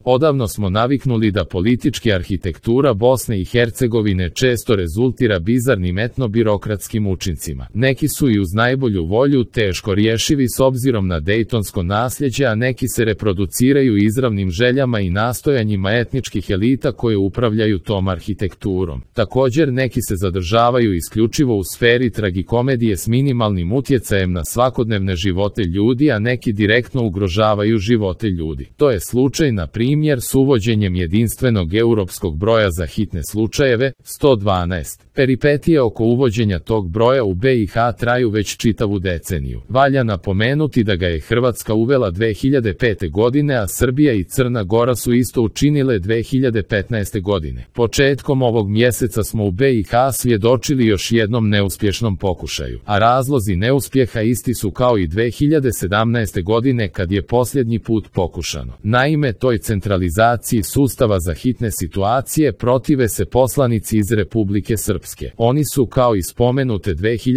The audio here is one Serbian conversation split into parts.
Odavno smo naviknuli da politička arhitektura Bosne i Hercegovine često rezultira bizarnim etno-birokratskim učincima. Neki su i uz najbolju volju teško rješivi s obzirom na dejtonsko nasljeđe, a neki se reproduciraju izravnim željama i nastojanjima etničkih elita koje upravljaju tom arhitekturom. Također neki se zadržavaju isključivo u sferi tragikomedije s minimalnim utjecajem na svakodnevne živote ljudi, a neki direktno ugrožavaju živote ljudi. To je slučaj na primjer s uvođenjem jedinstvenog europskog broja za hitne slučajeve, 112. Peripetije oko uvođenja tog broja u BiH traju već čitavu deceniju. Valja napomenuti da ga je Hrvatska uvela 2005. godine, a Srbija i Crna Gora su isto učinile 2015. godine. Početkom ovog mjeseca smo u BiH svjedočili još jednom neuspješnom pokušaju, a razlozi neuspjeha isti su kao i 2017. godine kad je posljednji put pokušano. Naime, toj centralizaciji sustava za hitne situacije protive se poslanici iz Republike Srpske. Oni su kao i spomenute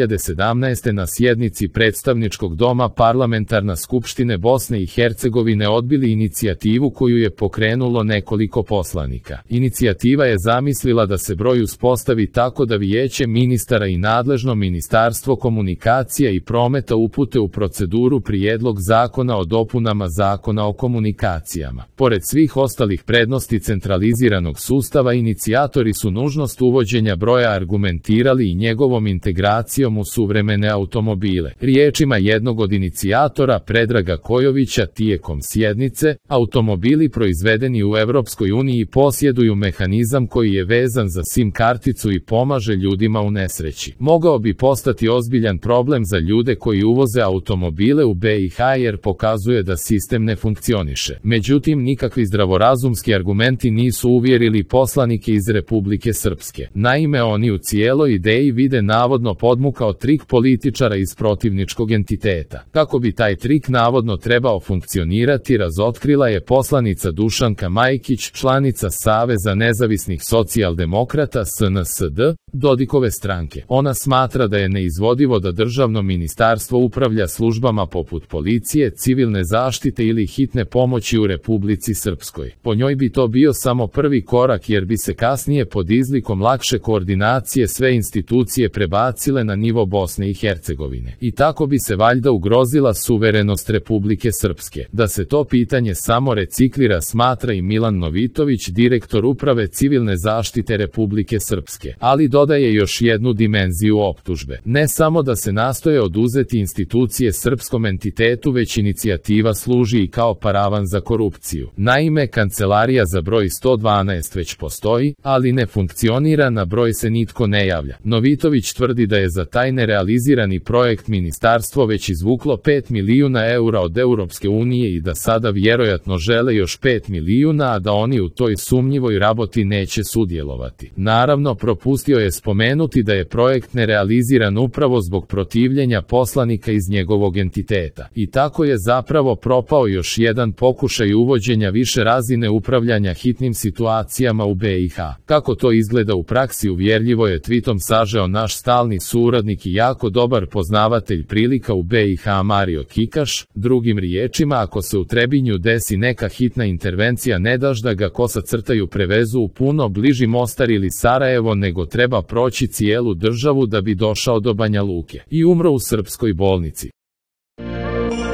2017. na sjednici predstavničkog doma Parlamentarna skupštine Bosne i Hercegovine odbili inicijativu koju je pokrenulo nekoliko poslanika. Inicijativa je zamislila da se broj uspostavi tako da Vijeće ministara i nadležno Ministarstvo komunikacija i prometa upute u proceduru prijedlog zakona o dopunama Zakona o komunikacijama. Pored svih ostalih prednosti centraliziranog sustava, inicijatori su nužnost uvođenja broja argumentirali i njegovom integracijom u suvremene automobile. Riječima jednog od inicijatora, Predraga Kojovića, tijekom sjednice, automobili proizvedeni u Europskoj uniji posjeduju mehanizam koji je vezan za SIM karticu i pomaže ljudima u nesreći. Mogao bi postati ozbiljan problem za ljude koji uvoze automobile u BiH jer pokazuje da sistem ne funkcioniše. Međutim, nikakvi zdravorazumski argumenti nisu uvjerili poslanike iz Republike Srpske. Naime, oni u cijeloj ideji vide navodno podmukao trik političara iz protivničkog entiteta. Kako bi taj trik navodno trebao funkcionirati, razotkrila je poslanica Dušanka Majkić, članica Saveza nezavisnih socijaldemokrata SNSD, Dodikove stranke. Ona smatra da je neizvodivo da državno ministarstvo upravlja službama poput policije, civilne zaštite ili hitne pomoći u Republici Srpskoj. Po njoj bi to bio samo prvi korak jer bi se kasnije pod izlikom lakše koordinacije sve institucije prebacile na nivo Bosne i Hercegovine. I tako bi se valjda ugrozila suverenost Republike Srpske. Da se to pitanje samo reciklira smatra i Milan Novitović, direktor uprave civilne zaštite Republike Srpske. Ali dodaje još jednu dimenziju optužbe. Ne samo da se nastoje oduzeti institucije srpskom entitetu, već inicijativa služi i kao paravan za korupciju. Naime, kancelarija za broj 112 već postoji, ali ne funkcionira, na broj se nitko ne javlja. Novitović tvrdi da je za taj nerealizirani projekt ministarstvo već izvuklo 5 milijuna eura od Europske unije i da sada vjerojatno žele još 5 milijuna, a da oni u toj sumnjivoj raboti neće sudjelovati. Naravno, propustio je spomenuti da je projekt nerealiziran upravo zbog protivljenja poslanika iz njegovog entiteta. I tako je zapravo propao još jedan pokušaj uvođenja više razine upravljanja hitnim situacijama u BiH. Kako to izgleda u praksi uvjerljivo je tweetom sažeo naš stalni suradnik i jako dobar poznavatelj prilika u BiH Mario Kikaš. Drugim riječima, ako se u Trebinju desi neka hitna intervencija, ne daš da ga kosa crtaju prevezu u puno bliži Mostar ili Sarajevo, nego treba proći cijelu državu da bi došao do Banja Luke i umro u srpskoj bolnici.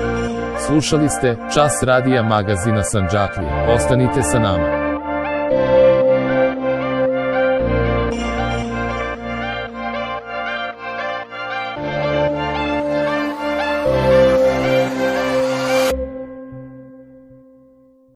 Slušali ste Čas radija magazina Sandžaklije. Ostanite sa nama.